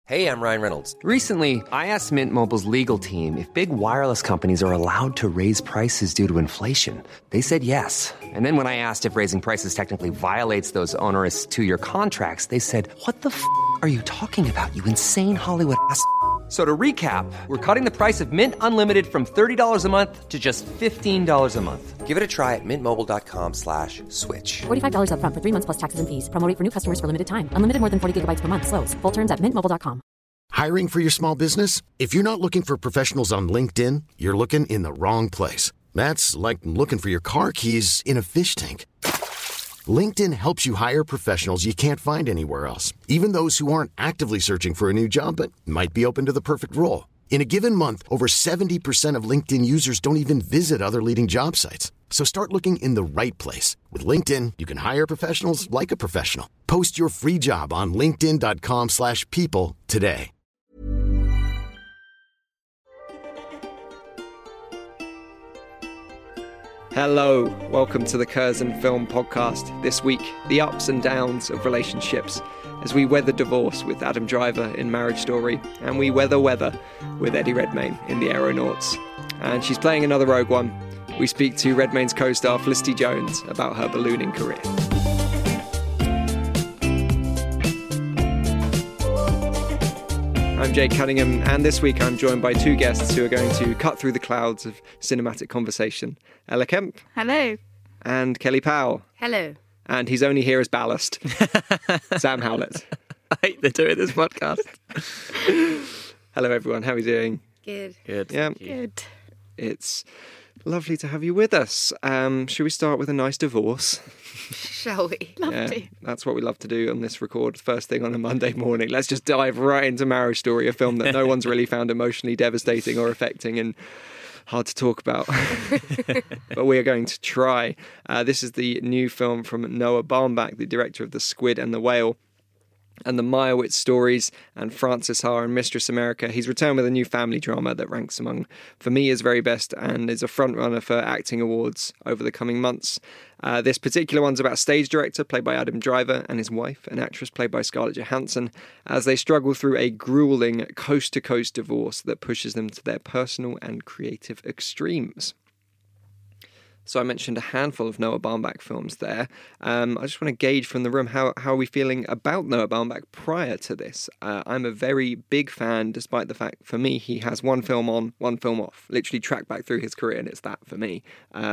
Hey, I'm Ryan Reynolds. Recently, I asked Mint Mobile's legal team if big wireless companies are allowed to raise prices due to inflation. They said yes. And then when I asked if raising prices technically violates those onerous two-year contracts, they said, "What the f*** are you talking about, you insane Hollywood ass?" So to recap, we're cutting the price of Mint Unlimited from $30 a month to just $15 a month. Give it a try at mintmobile.com/switch. $45 up front for 3 months plus taxes and fees. Promo rate for new customers for limited time. Unlimited more than 40 gigabytes per month. Slows full terms at mintmobile.com. Hiring for your small business? If you're not looking for professionals on LinkedIn, you're looking in the wrong place. That's like looking for your car keys in a fish tank. LinkedIn helps you hire professionals you can't find anywhere else, even those who aren't actively searching for a new job but might be open to the perfect role. In a given month, over 70% of LinkedIn users don't even visit other leading job sites. So start looking in the right place. With LinkedIn, you can hire professionals like a professional. Post your free job on linkedin.com/people today. Hello, welcome to the Curzon Film Podcast. This week, the ups and downs of relationships as we weather divorce with Adam Driver in Marriage Story, and we weather weather with Eddie Redmayne in The Aeronauts. And she's playing another Rogue One. We speak to Redmayne's co-star Felicity Jones about her ballooning career. I'm Jake Cunningham, and this week I'm joined by two guests who are going to cut through the clouds of cinematic conversation. Ella Kemp. Hello. And Kelly Powell. Hello. And he's only here as ballast. Sam Howlett. I hate they're doing this podcast. Hello, everyone. How are you doing? Good. Good. Yeah. Good. It's lovely to have you with us. Should we start with a nice divorce? Shall we? Love to. That's what we love to do on this record first thing on a Monday morning. Let's just dive right into Marriage Story, a film that no one's really found emotionally devastating or affecting and hard to talk about. But we are going to try. This is the new film from Noah Baumbach, the director of The Squid and the Whale, and the Meyerowitz Stories, and Frances Ha and Mistress America. He's returned with a new family drama that ranks among, for me, his very best and is a frontrunner for acting awards over the coming months. This particular one's about a stage director played by Adam Driver and his wife, an actress played by Scarlett Johansson, as they struggle through a grueling coast-to-coast divorce that pushes them to their personal and creative extremes. So I mentioned a handful of Noah Baumbach films there. I just want to gauge from the room, how are we feeling about Noah Baumbach prior to this? I'm a very big fan, despite the fact, for me, he has one film on, one film off. Literally track back through his career, and it's that for me.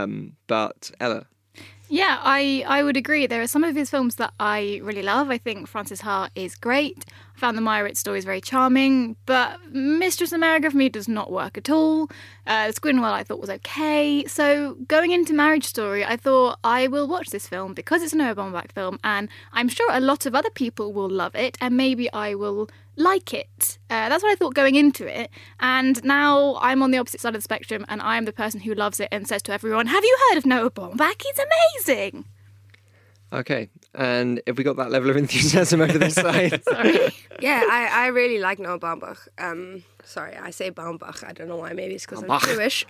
But Ella? Yeah, I would agree. There are some of his films that I really love. I think Frances Ha is great. I found the Meyerowitz Stories very charming, but Mistress America for me does not work at all. Squid and Whale I thought was okay. So going into Marriage Story, I thought I will watch this film because it's a Noah Baumbach film, and I'm sure a lot of other people will love it, and maybe I will like it. That's what I thought going into it. And now I'm on the opposite side of the spectrum, and I'm the person who loves it and says to everyone, "Have you heard of Noah Baumbach? He's amazing." Okay, and have we got that level of enthusiasm over this side? Sorry. Yeah, I really like Noah Baumbach. Sorry, I say Baumbach. I don't know why. Maybe it's because I'm Jewish.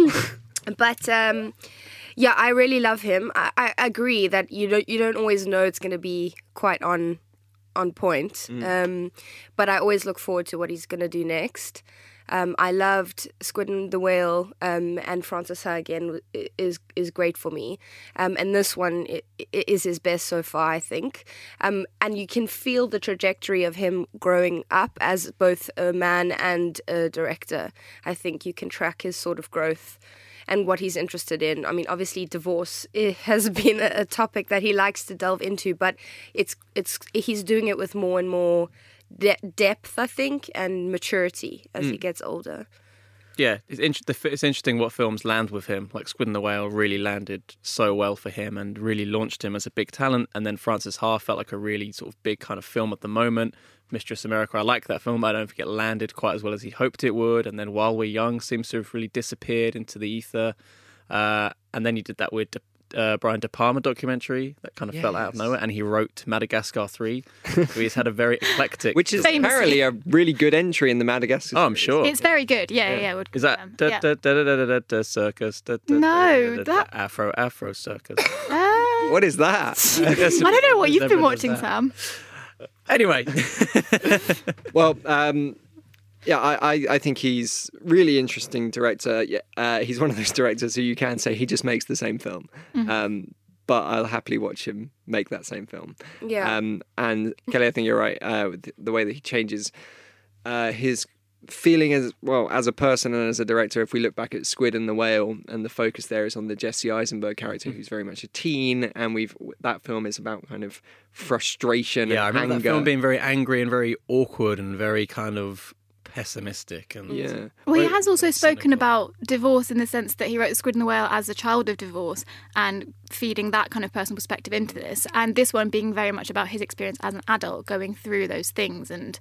But yeah, I really love him. I agree that you don't always know it's going to be quite on point. But I always look forward to what he's going to do next. I loved Squid and the Whale, and Frances Ha again is great for me. And this one is his best so far, I think. And you can feel the trajectory of him growing up as both a man and a director. I think you can track his sort of growth and what he's interested in. I mean, obviously, divorce has been a topic that he likes to delve into, but he's doing it with more and more depth, I think, and maturity as he gets older. Yeah, it's interesting what films land with him. Like Squid and the Whale really landed so well for him and really launched him as a big talent. And then Frances Ha felt like a really sort of big kind of film at the moment. Mistress America, I like that film, but I don't think it landed quite as well as he hoped it would. And then While We're Young seems to have really disappeared into the ether. And then he did that weird Brian De Palma documentary that kind of fell out of nowhere, and he wrote Madagascar 3. So he's had a very eclectic... Which is apparently a really good entry in the Madagascar. Oh, I'm sure. It's very good, yeah. Is that circus? No, that... Afro circus. What is that? I don't know what you've been watching, Sam. Anyway. Well, yeah, I think he's really interesting director. He's one of those directors who you can say he just makes the same film. But I'll happily watch him make that same film. Yeah. And Kelly, I think you're right. With the way that he changes his feeling as a person and as a director. If we look back at Squid and the Whale, and the focus there is on the Jesse Eisenberg character, who's very much a teen, and that film is about kind of frustration and I remember anger. that film being very angry and very awkward and very kind of pessimistic. And Well, he has also spoken about divorce in the sense that he wrote Squid and the Whale as a child of divorce and feeding that kind of personal perspective into this. And this one being very much about his experience as an adult going through those things. And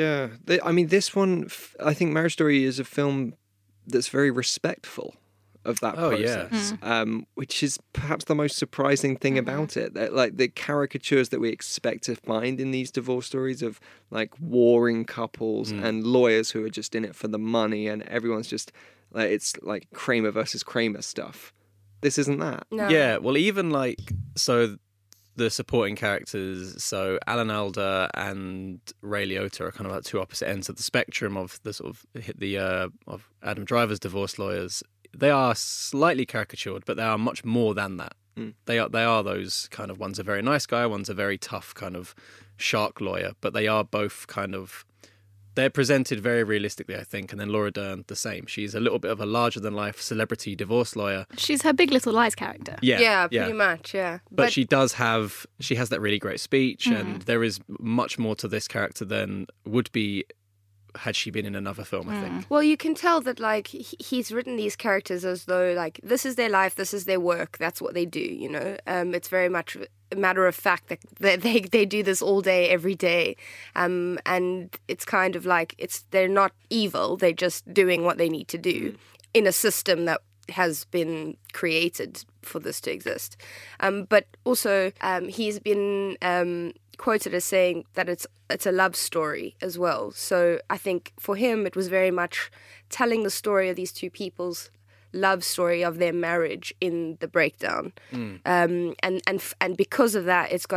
this one, I think Marriage Story is a film that's very respectful of that process, which is perhaps the most surprising thing about it. That, like, the caricatures that we expect to find in these divorce stories of like warring couples and lawyers who are just in it for the money, and everyone's just like, it's like Kramer versus Kramer stuff. This isn't that. No. Yeah, well, even like, so the supporting characters, so Alan Alda and Ray Liotta are kind of like two opposite ends of the spectrum of the sort of of Adam Driver's divorce lawyers. They are slightly caricatured, but they are much more than that. They are those kind of, one's a very nice guy, one's a very tough kind of shark lawyer, but they are both kind of, they're presented very realistically, I think. And then Laura Dern, the same. She's a little bit of a larger-than-life celebrity divorce lawyer. she's her Big Little Lies character. Yeah, pretty much, yeah. But she has that really great speech, and there is much more to this character than would be had she been in another film, I think. Well, you can tell that, like, he's written these characters as though, like, this is their life, this is their work, that's what they do, you know? It's very much a matter of fact that they do this all day, every day. And it's kind of like, they're not evil, they're just doing what they need to do in a system that has been created for this to exist. But also, he's been quoted as saying that it's a love story as well. So I think for him it was very much telling the story of these two people's love story of their marriage in The Breakdown. And because of that, it's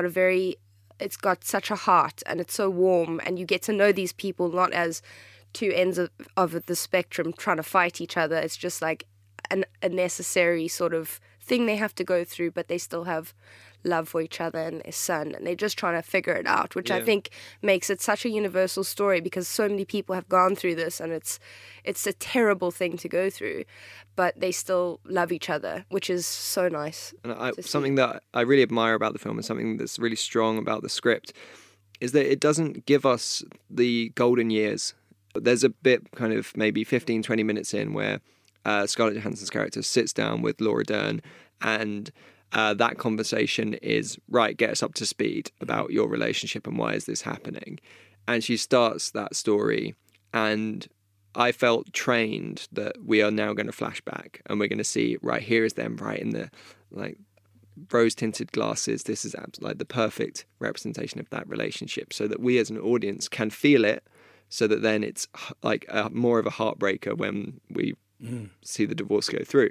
got such a heart, and it's so warm, and you get to know these people not as two ends of the spectrum trying to fight each other. It's just like a necessary sort of thing they have to go through, but they still have love for each other and their son, and they're just trying to figure it out, which I think makes it such a universal story, because so many people have gone through this, and it's a terrible thing to go through, but they still love each other, which is so nice. And something that I really admire about the film, and something that's really strong about the script, is that it doesn't give us the golden years. There's a bit kind of maybe 15, 20 minutes in where Scarlett Johansson's character sits down with Laura Dern, and that conversation is, right, get us up to speed about your relationship and why is this happening. And she starts that story, and I felt trained that we are now going to flash back, and we're going to see, right, here is them, right, in the like rose-tinted glasses. This is like the perfect representation of that relationship, so that we as an audience can feel it, so that then it's like more of a heartbreaker when we see the divorce go through.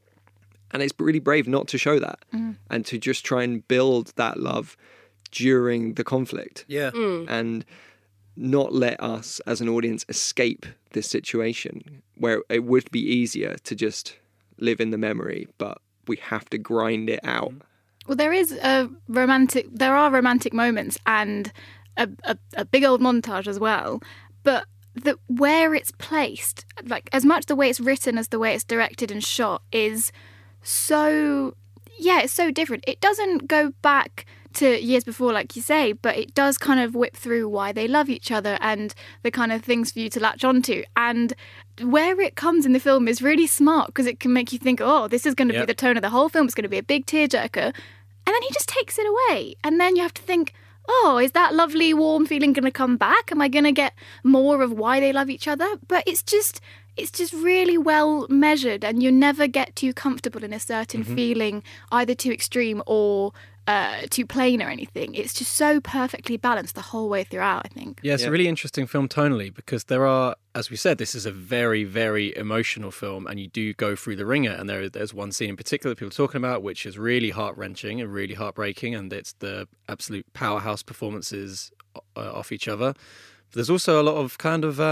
And it's really brave not to show that, and to just try and build that love during the conflict. Yeah. And not let us as an audience escape this situation where it would be easier to just live in the memory, but we have to grind it out. Well, there are romantic moments and a big old montage as well, but where it's placed, like as much the way it's written as the way it's directed and shot is so, it's so different. It doesn't go back to years before, like you say, but it does kind of whip through why they love each other and the kind of things for you to latch onto. And where it comes in the film is really smart, because it can make you think, oh, this is going to be the tone of the whole film. It's going to be a big tearjerker. And then he just takes it away. And then you have to think, oh, is that lovely, warm feeling going to come back? Am I going to get more of why they love each other? But it's just really well measured, and you never get too comfortable in a certain feeling, either too extreme or too plain or anything. It's just so perfectly balanced the whole way throughout, I think. Yeah, it's a really interesting film tonally because there are, as we said, this is a very, very emotional film and you do go through the ringer. And there's one scene in particular that people are talking about which is really heart-wrenching and really heartbreaking, and it's the absolute powerhouse performances off each other. But there's also a lot of kind of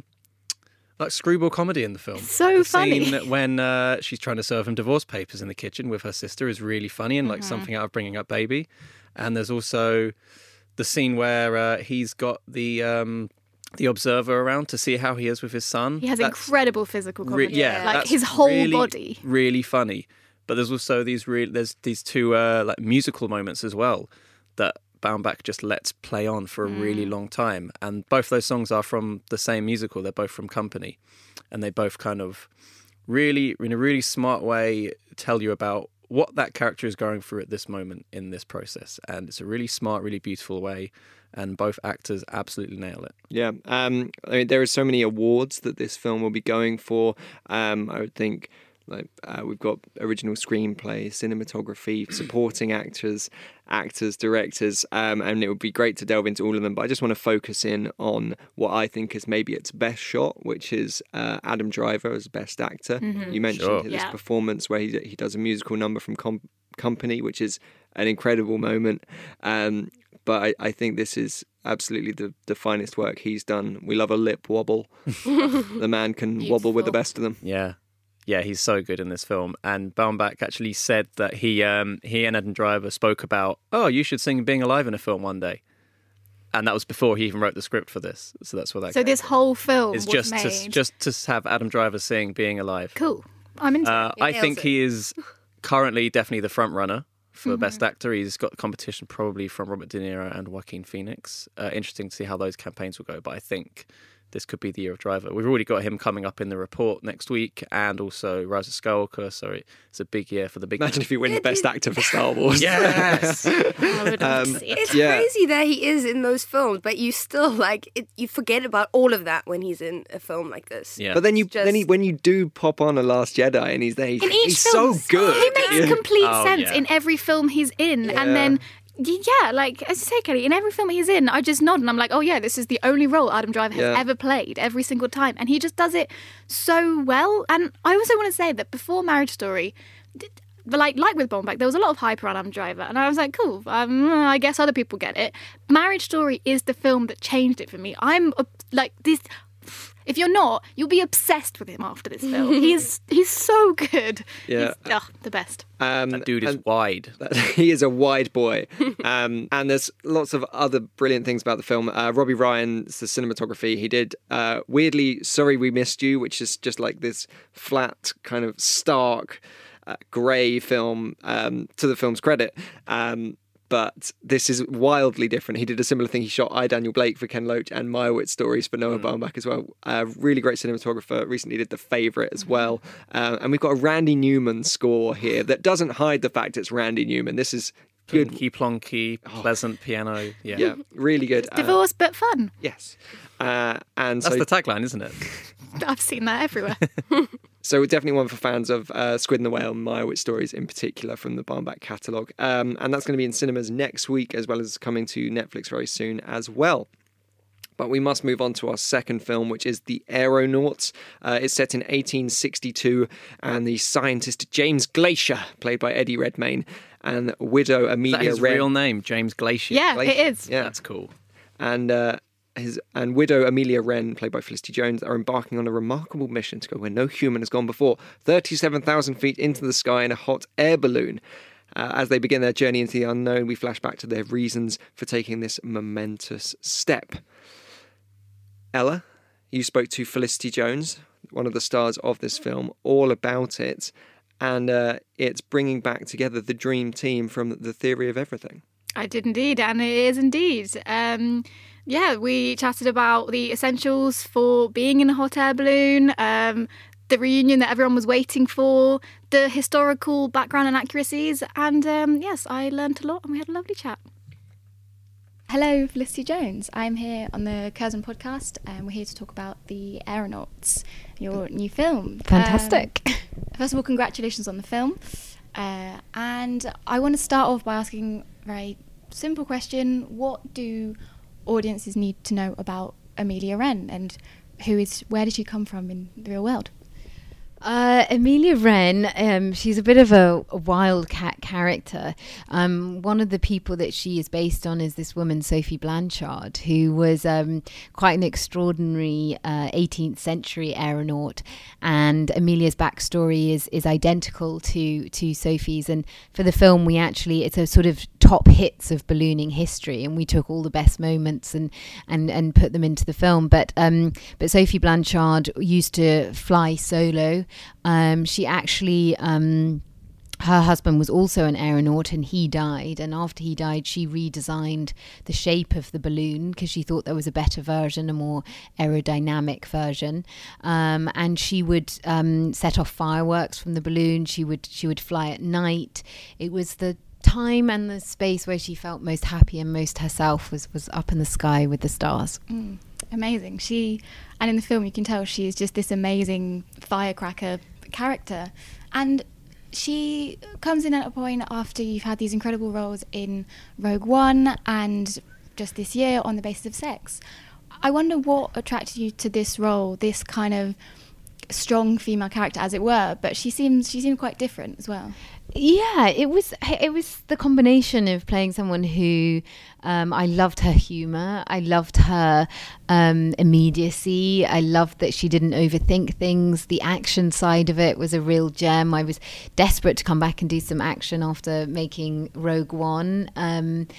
like screwball comedy in the film. So funny. The scene when she's trying to serve him divorce papers in the kitchen with her sister is really funny and like something out of Bringing Up Baby. And there's also the scene where he's got the observer around to see how he is with his son. He has incredible physical comedy. Yeah, like that's his whole really, body. Really funny. But there's also these two like musical moments as well that Baumbach just lets play on for a really long time. And both those songs are from the same musical. They're both from Company. And they both kind of really, in a really smart way, tell you about what that character is going through at this moment in this process. And it's a really smart, really beautiful way. And both actors absolutely nail it. Yeah. I mean, there are so many awards that this film will be going for. I would think we've got original screenplay, cinematography, supporting actors, directors, and it would be great to delve into all of them. But I just want to focus in on what I think is maybe its best shot, which is Adam Driver as Best Actor. You mentioned his performance where he does a musical number from Company, which is an incredible moment. But I think this is absolutely the finest work he's done. We love a lip wobble. The man can wobble with the best of them. Yeah. Yeah, he's so good in this film. And Baumbach actually said that he and Adam Driver spoke about, you should sing Being Alive in a film one day. And that was before he even wrote the script for this. So that's what that. So this whole film is was just to have Adam Driver sing Being Alive. Cool. I'm into it. I think he is currently definitely the front runner for Best Actor. He's got competition probably from Robert De Niro and Joaquin Phoenix. Interesting to see how those campaigns will go. But I think this could be the year of Driver. We've already got him coming up in The Report next week, and also Rise of Skywalker. So it's a big year for the big. Imagine if he wins Best Actor for Star Wars. Yes. It's crazy that he is in those films, but you still you forget about all of that when he's in a film like this. Yeah. But then when you do pop on A Last Jedi and he's there, he's film, so good. He makes complete sense in every film he's in, and then. Yeah, like as you say, Kelly, in every film he's in, I just nod and I'm like, oh yeah, this is the only role Adam Driver has ever played every single time. And he just does it so well. And I also want to say that before Marriage Story, like with Baumbach, there was a lot of hype around Adam Driver. And I was like, cool, I guess other people get it. Marriage Story is the film that changed it for me. I'm like this... If you're not, you'll be obsessed with him after this film. He's so good. Yeah. He's, the best. That dude is wide. He is a wide boy. And there's lots of other brilliant things about the film. Robbie Ryan's the cinematography. He did, weirdly, Sorry We Missed You, which is just like this flat, kind of stark, grey film, to the film's credit. But this is wildly different. He did a similar thing. He shot I, Daniel Blake for Ken Loach and Meyerowitz Stories for Noah Baumbach as well. Really great cinematographer. Recently did The Favourite as well. And we've got a Randy Newman score here that doesn't hide the fact it's Randy Newman. This is good. Plonky, plonky, pleasant piano. Yeah, really good. Divorce, but fun. Yes. And that's the tagline, isn't it? I've seen that everywhere. So definitely one for fans of Squid and the Whale and Meyerowitz Stories in particular from the Baumbach catalogue. And that's going to be in cinemas next week as well as coming to Netflix very soon as well. But we must move on to our second film, which is The Aeronauts. It's set in 1862, and the scientist James Glacier, played by Eddie Redmayne, and widow Amelia Is that his Wren. real name, James Glacier? Yeah, Glacier. it is. Yeah. That's cool. And widow Amelia Wren, played by Felicity Jones, are embarking on a remarkable mission to go where no human has gone before, 37,000 feet into the sky in a hot air balloon. As they begin their journey into the unknown, we flash back to their reasons for taking this momentous step. Ella, you spoke to Felicity Jones, one of the stars of this film, all about it, and it's bringing back together the dream team from The Theory of Everything. I did indeed, and it is indeed. Yeah, we chatted about the essentials for being in a hot air balloon, the reunion that everyone was waiting for, the historical background and accuracies, and yes, I learnt a lot and we had a lovely chat. Hello, Felicity Jones. I'm here on the Curzon podcast and we're here to talk about The Aeronauts, your new film. Fantastic. First of all, congratulations on the film. And I want to start off by asking a very simple question. What do audiences need to know about Amelia Wren, and where did she come from in the real world? Amelia Wren, she's a bit of a wildcat character. One of the people that she is based on is this woman, Sophie Blanchard, who was quite an extraordinary 18th century aeronaut. And Amelia's backstory is identical to Sophie's. And for the film, it's a sort of top hits of ballooning history, and we took all the best moments and put them into the film. But Sophie Blanchard used to fly solo. She actually, her husband was also an aeronaut, and he died. And after he died, she redesigned the shape of the balloon because she thought there was a better version, a more aerodynamic version. And she would set off fireworks from the balloon. She would fly at night. It was the time and the space where she felt most happy and most herself was up in the sky with the stars. Amazing. And in the film you can tell she is just this amazing firecracker character, and she comes in at a point after you've had these incredible roles in Rogue One and just this year On the Basis of Sex. I wonder what attracted you to this role, this kind of strong female character, as it were, but she seemed quite different as well. Yeah, it was the combination of playing someone who I loved her humour, I loved her immediacy, I loved that she didn't overthink things. The action side of it was a real gem. I was desperate to come back and do some action after making Rogue One, and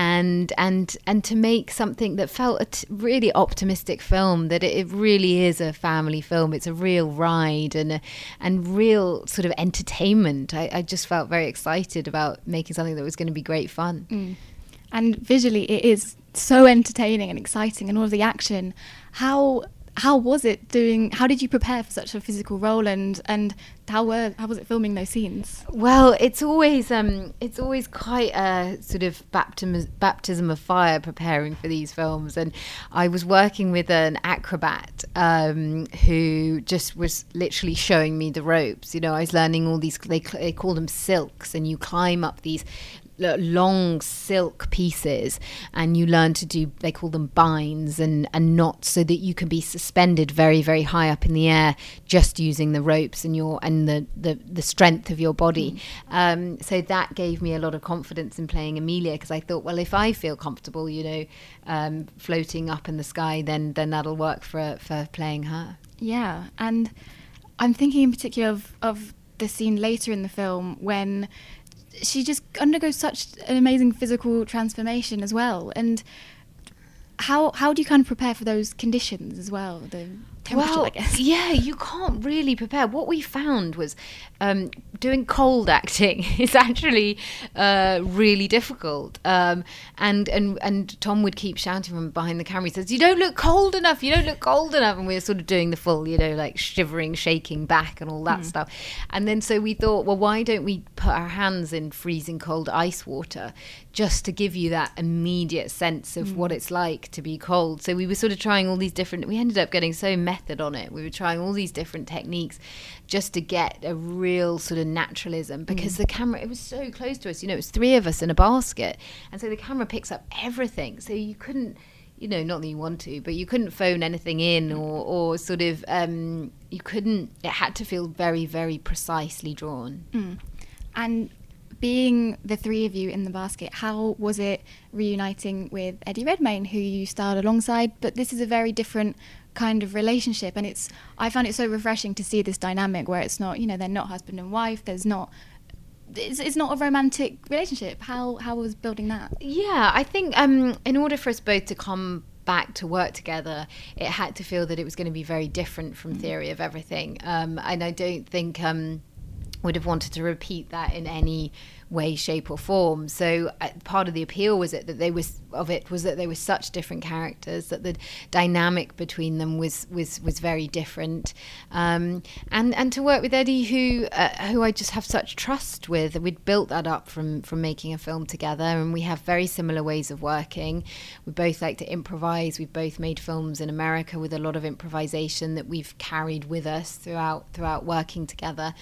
to make something that felt a really optimistic film, that it really is a family film. It's a real ride and real sort of entertainment. I just felt very excited about making something that was going to be great fun. And visually it is so entertaining and exciting, and all of the action. How was it doing? How did you prepare for such a physical role, and how was it filming those scenes? Well, it's always quite a sort of baptism of fire preparing for these films. And I was working with an acrobat who just was literally showing me the ropes. I was learning all these. They call them silks, and you climb up these long silk pieces, and you learn to do, they call them binds and knots, so that you can be suspended very, very high up in the air just using the ropes and the strength of your body. So that gave me a lot of confidence in playing Amelia, because I thought, well, if I feel comfortable floating up in the sky, then that'll work for playing her. Yeah, and I'm thinking in particular of the scene later in the film when she just undergoes such an amazing physical transformation as well. And how do you kind of prepare for those conditions as well? The temperature, I guess. Yeah, you can't really prepare. What we found was doing cold acting is actually really difficult. And Tom would keep shouting from behind the camera. He says, "You don't look cold enough. You don't look cold enough." And we were sort of doing the full, like shivering, shaking back and all that stuff. And then so we thought, well, why don't we put our hands in freezing cold ice water just to give you that immediate sense of what it's like to be cold. So we were sort of trying all these different, we ended up getting so method on it. We were trying all these different techniques just to get a real sort of naturalism, because the camera, it was so close to us, it was three of us in a basket. And so the camera picks up everything. So you couldn't, not that you want to, but you couldn't phone anything in or sort of, you couldn't, it had to feel very, very precisely drawn. And being the three of you in the basket, how was it reuniting with Eddie Redmayne, who you starred alongside? But this is a very different kind of relationship, and I found it so refreshing to see this dynamic where it's not, they're not husband and wife. It's not a romantic relationship. How was building that? Yeah, I think in order for us both to come back to work together, it had to feel that it was going to be very different from Theory of Everything, and I don't think would have wanted to repeat that in any way, shape or form. So part of the appeal was that they were such different characters, that the dynamic between them was very different, and to work with Eddie, who I just have such trust with. We'd built that up from making a film together, and we have very similar ways of working. We both like to improvise. We've both made films in America with a lot of improvisation that we've carried with us throughout working together.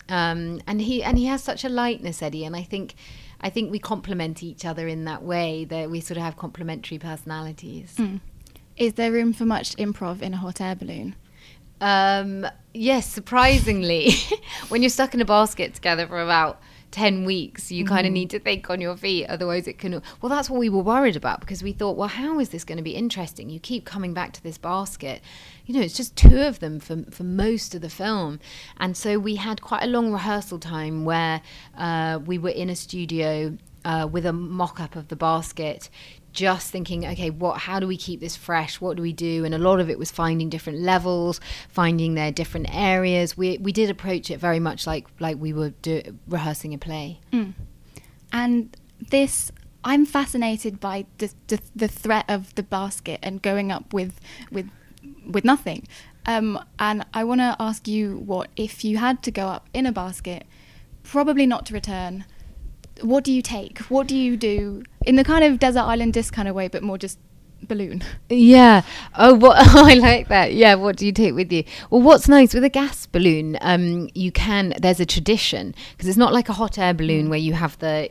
And he has such a lightness, Eddie, and I think we complement each other in that way, that we sort of have complementary personalities. Is there room for much improv in a hot air balloon? Yes, surprisingly. When you're stuck in a basket together for about 10 weeks, you kind of need to think on your feet, otherwise it can... Well, that's what we were worried about, because we thought, well, how is this going to be interesting? You keep coming back to this basket. You know, it's just two of them for most of the film. And so we had quite a long rehearsal time where we were in a studio with a mock-up of the basket, just thinking, okay, how do we keep this fresh? What do we do? And a lot of it was finding different levels, finding their different areas. We did approach it very much like we were rehearsing a play. And this, I'm fascinated by the threat of the basket and going up with nothing. And I want to ask you, what if you had to go up in a basket, probably not to return? What do you take? What do you do in the kind of desert island disc kind of way, but more just balloon? Yeah. Oh, I like that. Yeah. What do you take with you? Well, what's nice with a gas balloon, there's a tradition, because it's not like a hot air balloon where you have the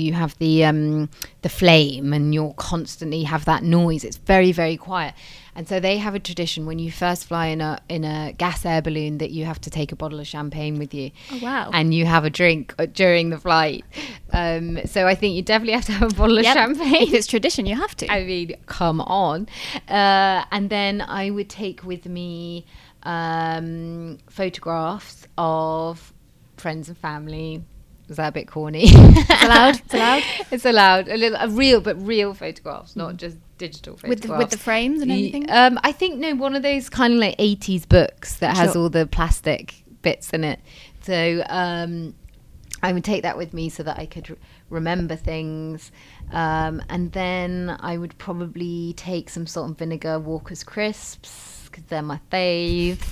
flame and you'll constantly have that noise. It's very, very quiet. And so they have a tradition when you first fly in a gas air balloon that you have to take a bottle of champagne with you. Oh, wow. And you have a drink during the flight. So I think you definitely have to have a bottle of champagne. If it's tradition, you have to. I mean, come on. And then I would take with me photographs of friends and family. Is that a bit corny? It's allowed. It's allowed. It's allowed. Real photographs, not just digital photographs. With the frames and everything? I think, no, one of those kind of like 80s books that has all the plastic bits in it. So I would take that with me so that I could remember things. And then I would probably take some salt and vinegar Walker's crisps, because they're my faves.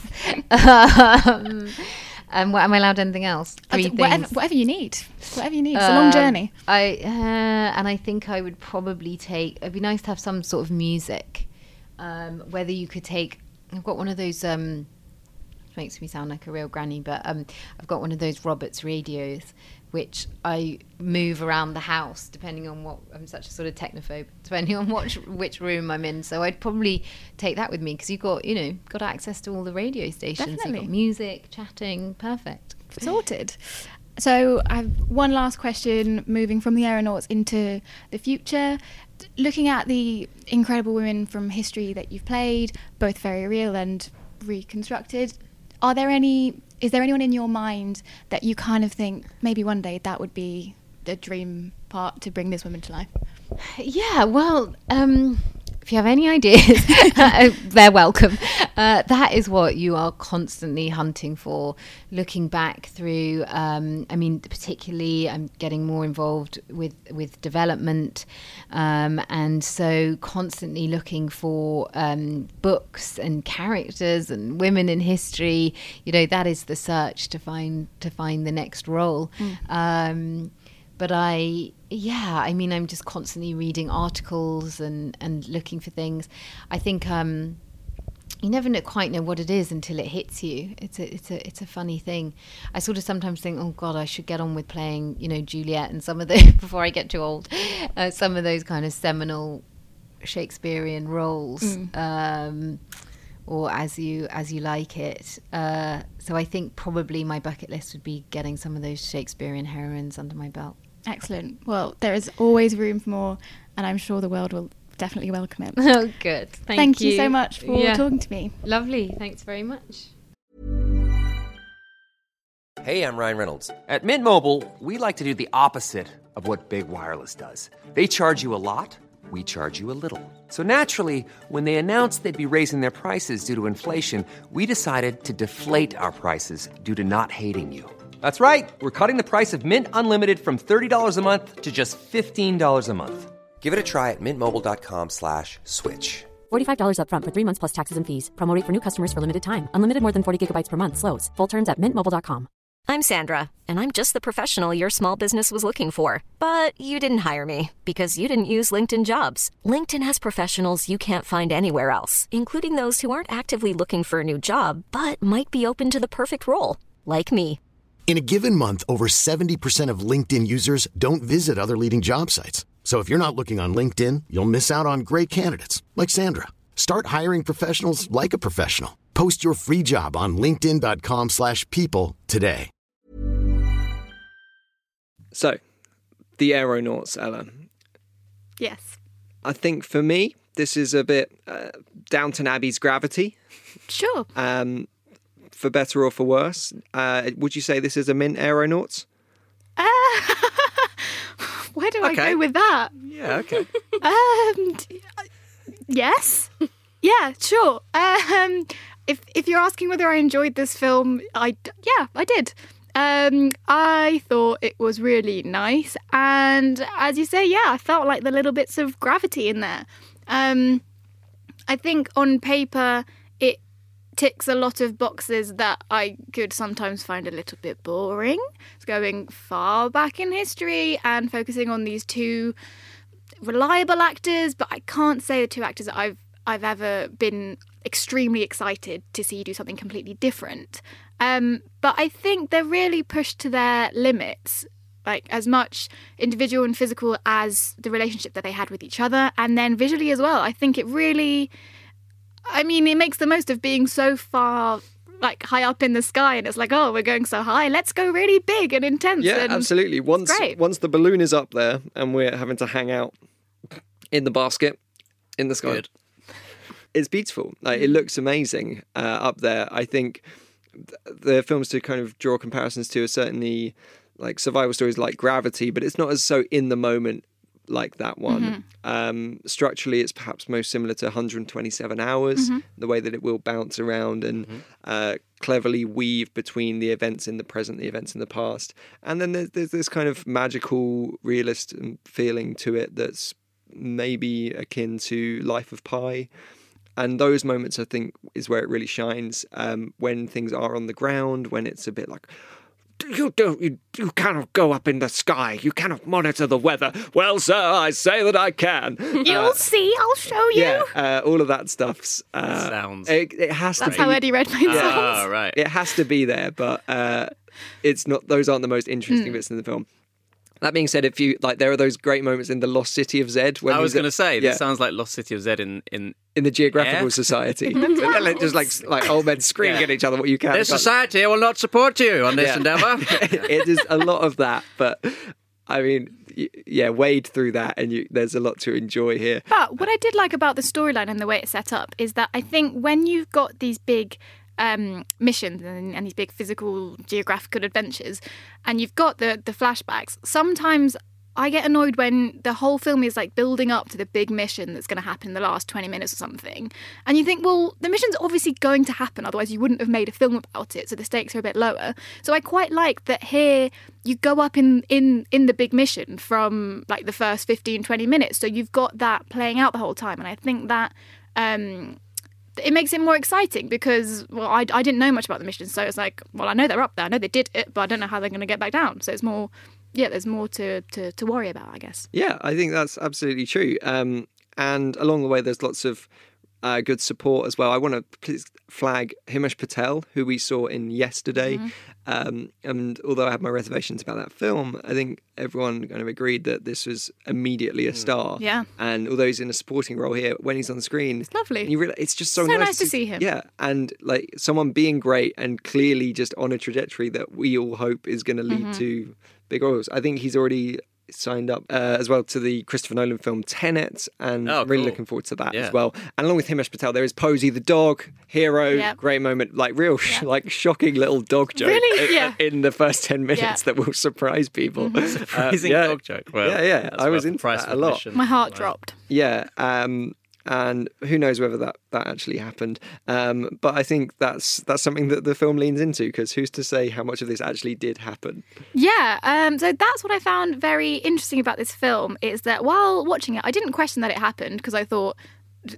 And am I allowed anything else? Whatever you need. Whatever you need. It's a long journey. And I think I would probably take... It'd be nice to have some sort of music. Whether you could take... I've got one of those... makes me sound like a real granny, but I've got one of those Roberts radios, which I move around the house depending on what... I'm such a sort of technophobe, depending on which room I'm in. So I'd probably take that with me, because you've got access to all the radio stations. Definitely. You've got music, chatting, perfect. Sorted. So I have one last question, moving from the aeronauts into the future. Looking at the incredible women from history that you've played, both very real and reconstructed, is there anyone in your mind that you kind of think maybe one day that would be the dream part to bring this woman to life? Yeah, well, if you have any ideas, they're welcome. That is what you are constantly hunting for, looking back through, particularly I'm getting more involved with development, and so constantly looking for books and characters and women in history. That is the search to find the next role. But I'm just constantly reading articles and looking for things. I think you never quite know what it is until it hits you. It's a funny thing. I sort of sometimes think, oh God, I should get on with playing, Juliet and some of those before I get too old. Some of those kind of seminal Shakespearean roles, or as you like it. So I think probably my bucket list would be getting some of those Shakespearean heroines under my belt. Excellent. Well, there is always room for more, and I'm sure the world will definitely welcome it. Oh, good. Thank you so much for talking to me. Lovely. Thanks very much. Hey, I'm Ryan Reynolds. At Mint Mobile, we like to do the opposite of what Big Wireless does. They charge you a lot, we charge you a little. So naturally, when they announced they'd be raising their prices due to inflation, we decided to deflate our prices due to not hating you. That's right. We're cutting the price of Mint Unlimited from $30 a month to just $15 a month. Give it a try at mintmobile.com/switch. $45 up front for 3 months plus taxes and fees. Promo rate for new customers for limited time. Unlimited more than 40 gigabytes per month. Slows full terms at mintmobile.com. I'm Sandra, and I'm just the professional your small business was looking for. But you didn't hire me because you didn't use LinkedIn Jobs. LinkedIn has professionals you can't find anywhere else, including those who aren't actively looking for a new job, but might be open to the perfect role, like me. In a given month, over 70% of LinkedIn users don't visit other leading job sites. So if you're not looking on LinkedIn, you'll miss out on great candidates like Sandra. Start hiring professionals like a professional. Post your free job on linkedin.com/people today. So, the Aeronauts, Ella. Yes. I think for me, this is a bit Downton Abbey's Gravity. Sure. For better or for worse. Would you say this is a mint Aeronauts? Where do I go with that? Yeah, okay. Yes. Yeah, sure. If you're asking whether I enjoyed this film, I did. I thought it was really nice, and as you say, I felt like the little bits of gravity in there. I think on paper it ticks a lot of boxes that I could sometimes find a little bit boring. It's going far back in history and focusing on these two reliable actors, but I can't say the two actors that I've ever been extremely excited to see do something completely different. But I think they're really pushed to their limits, like as much individual and physical as the relationship that they had with each other, and then visually as well. I think it really, it makes the most of being so far like high up in the sky, and it's like, oh, we're going so high, let's go really big and intense. Yeah, and absolutely. Once the balloon is up there and we're having to hang out in the basket in the sky, it's beautiful. Like, it looks amazing up there. I think the films to kind of draw comparisons to are certainly like survival stories like Gravity, but it's not as so in the moment like that one. Structurally, it's perhaps most similar to 127 Hours, the way that it will bounce around and cleverly weave between the events in the present, the events in the past. And then there's this kind of magical realist feeling to it that's maybe akin to Life of Pi. And those moments, I think, is where it really shines, when things are on the ground, when it's a bit like, you cannot go up in the sky. You cannot monitor the weather. Well, sir, I say that I can. You'll see. I'll show you. Yeah, all of that stuff's sounds. It has to. That's how Eddie Redmayne sounds. Oh, right. It has to be there, but it's not. Those aren't the most interesting bits in the film. That being said, there are those great moments in the Lost City of Zed. When I was going to say, this sounds like Lost City of Zed in the Geographical Society. Just like old men screaming at each other what you can. This society will not support you on this endeavour. It is a lot of that, but wade through that and there's a lot to enjoy here. But what I did like about the storyline and the way it's set up is that I think when you've got these big missions and these big physical geographical adventures and you've got the flashbacks, sometimes I get annoyed when the whole film is like building up to the big mission that's going to happen in the last 20 minutes or something, and you think, well, the mission's obviously going to happen, otherwise you wouldn't have made a film about it, so the stakes are a bit lower. So I quite like that here you go up in the big mission from like the first 15-20 minutes, so you've got that playing out the whole time, and I think that it makes it more exciting because, well, I didn't know much about the mission, so it's like, well, I know they're up there, I know they did it, but I don't know how they're going to get back down. So it's more, there's more to worry about, I guess. Yeah, I think that's absolutely true. And along the way, there's lots of good support as well. I want to please flag Himesh Patel, who we saw in Yesterday. And although I have my reservations about that film, I think everyone kind of agreed that this was immediately a star. Yeah. And although he's in a supporting role here, when he's on the screen, it's lovely. And you realize, it's just so nice to see him. Yeah. And like someone being great and clearly just on a trajectory that we all hope is going to lead to big roles. I think he's already signed up as well to the Christopher Nolan film Tenet, and really looking forward to that as well. And along with Himesh Patel, there is Posey the dog, hero, great moment, like real shocking little dog joke in the first 10 minutes that will surprise people. Surprising dog joke. Well, I was into that a lot. My heart dropped. Yeah. And who knows whether that actually happened. But I think that's something that the film leans into, because who's to say how much of this actually did happen? Yeah, so that's what I found very interesting about this film, is that while watching it, I didn't question that it happened, because I thought,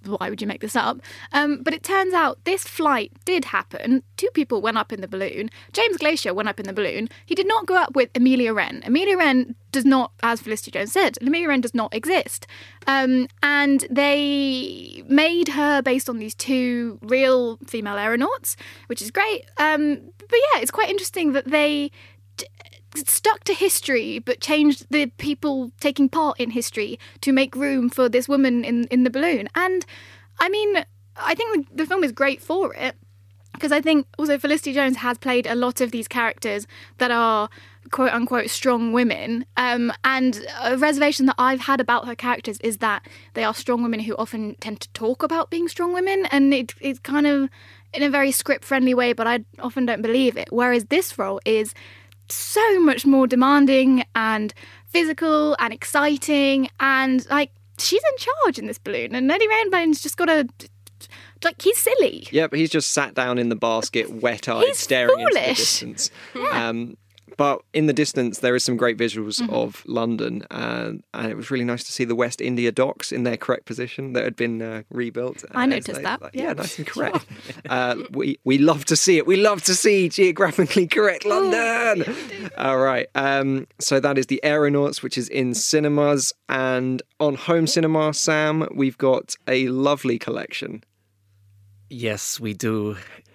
why would you make this up? But it turns out this flight did happen. 2 people went up in the balloon. James Glacier went up in the balloon. He did not go up with Amelia Wren. Amelia Wren does not, as Felicity Jones said, Amelia Wren does not exist. And they made her based on these 2 real female aeronauts, which is great. But yeah, it's quite interesting that they stuck to history but changed the people taking part in history to make room for this woman in the balloon. And I mean, I think the film is great for it, because I think also Felicity Jones has played a lot of these characters that are quote unquote strong women, and a reservation that I've had about her characters is that they are strong women who often tend to talk about being strong women, and it's kind of in a very script friendly way, but I often don't believe it. Whereas this role is so much more demanding and physical and exciting, and like she's in charge in this balloon, and Eddie Redmayne's just got to, like, he's silly. Yeah, but he's just sat down in the basket, wet-eyed, staring into the distance. Yeah. But in the distance, there is some great visuals of London, and it was really nice to see the West India docks in their correct position that had been rebuilt. I noticed that. Yeah, nice and correct. We love to see it. We love to see geographically correct London. All right. So that is The Aeronauts, which is in cinemas. And on home cinema, Sam, we've got a lovely collection. Yes, we do.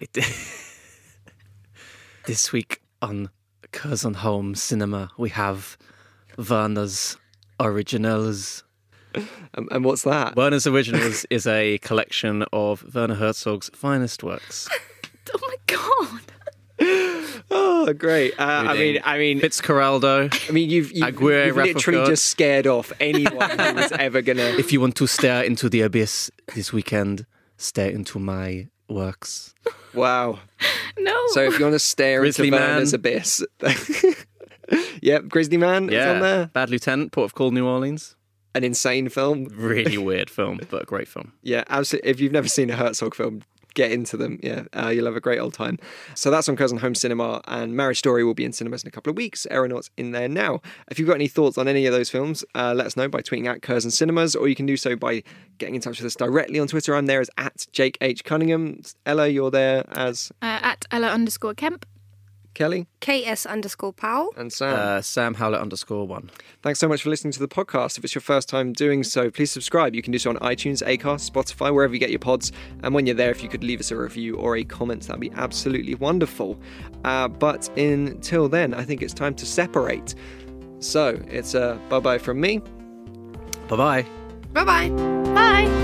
This week on Curzon Home Cinema, we have Werner's Originals. And what's that? Werner's Originals is a collection of Werner Herzog's finest works. Oh my god! Oh, great! I mean, Fitzcarraldo. I mean, you've literally just scared off anyone who was ever gonna. If you want to stare into the abyss this weekend, stare into my works. Wow. No. So if you want to stare Grizzly into Man. Werner's abyss. Yep, Grizzly Man is on there. Bad Lieutenant, Port of Call, New Orleans. An insane film. Really weird film, but a great film. Yeah, absolutely. If you've never seen a Herzog film, get into them. Yeah, you'll have a great old time. So that's on Curzon Home Cinema, and Marriage Story will be in cinemas in a couple of weeks. Aeronauts in there now. If you've got any thoughts on any of those films, let us know by tweeting at Curzon Cinemas, or you can do so by getting in touch with us directly on Twitter. I'm there as at Jake H. Cunningham. Ella, you're there as... at Ella_Kemp. Kelly? KS_Powell. And Sam? Sam Howlett _1. Thanks so much for listening to the podcast. If it's your first time doing so, please subscribe. You can do so on iTunes, Acast, Spotify, wherever you get your pods. And when you're there, if you could leave us a review or a comment, that'd be absolutely wonderful. But until then, I think it's time to separate. So it's a bye-bye from me. Bye-bye. Bye-bye. Bye.